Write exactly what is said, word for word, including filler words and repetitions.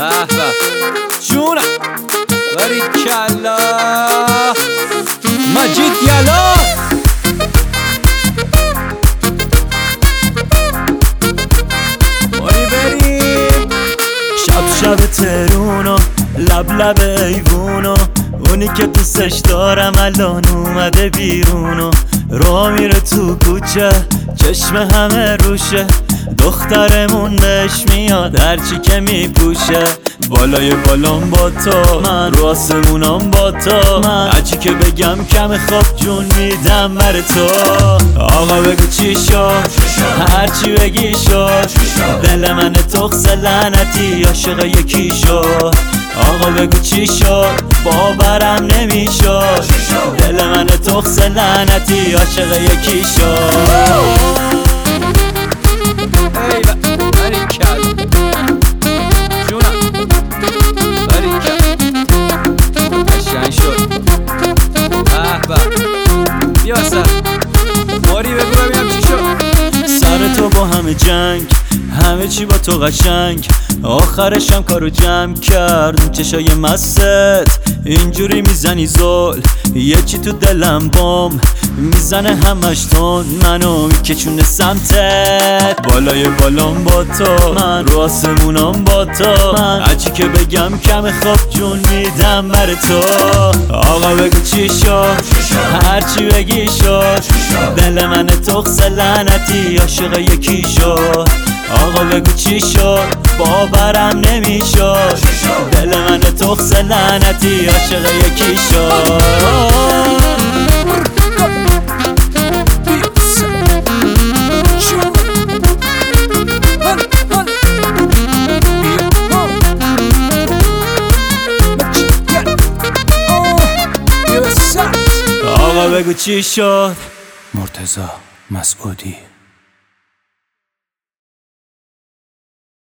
به به جونم باریکلا مجید یلا باری بریم شب شب ترونو لب لب ایوونو اونی که دوستش دارم الان اومده بیرونو راه میره تو کوچه چشم همه روشه دخترمون بهش میاد هرچی که میپوشه بالای بالام با تو من رو آسمونام با تو من هرچی که بگم کم خواب جون میدم بر تو آقا بگو چی شد هرچی بگی شد دل من تخص لعنتی عاشق یکی شد آقا بگو چی شد باورم نمیشد دل من تخص لعنتی عاشق یکی شد سر تو با همه جنگ همه چی با تو قشنگ آخرشم کارو جمع کرد چشای مست اینجوری میزنی زل یه چی تو دلم بام میزنه همش تون منو میکشونه سمتت بالای بالام با تو من رو آسمونام با تو من هرچی که بگم کم خواب جون میدم بر تو آقا بگو چی شد هرچی بگی شد دل من تخص لعنتی عاشق یکی شد آقا بگو چی شد باورم نمیشد دل من تخص لعنتی عاشق یکی شد آقا بگو چی شد مرتضی مسعودی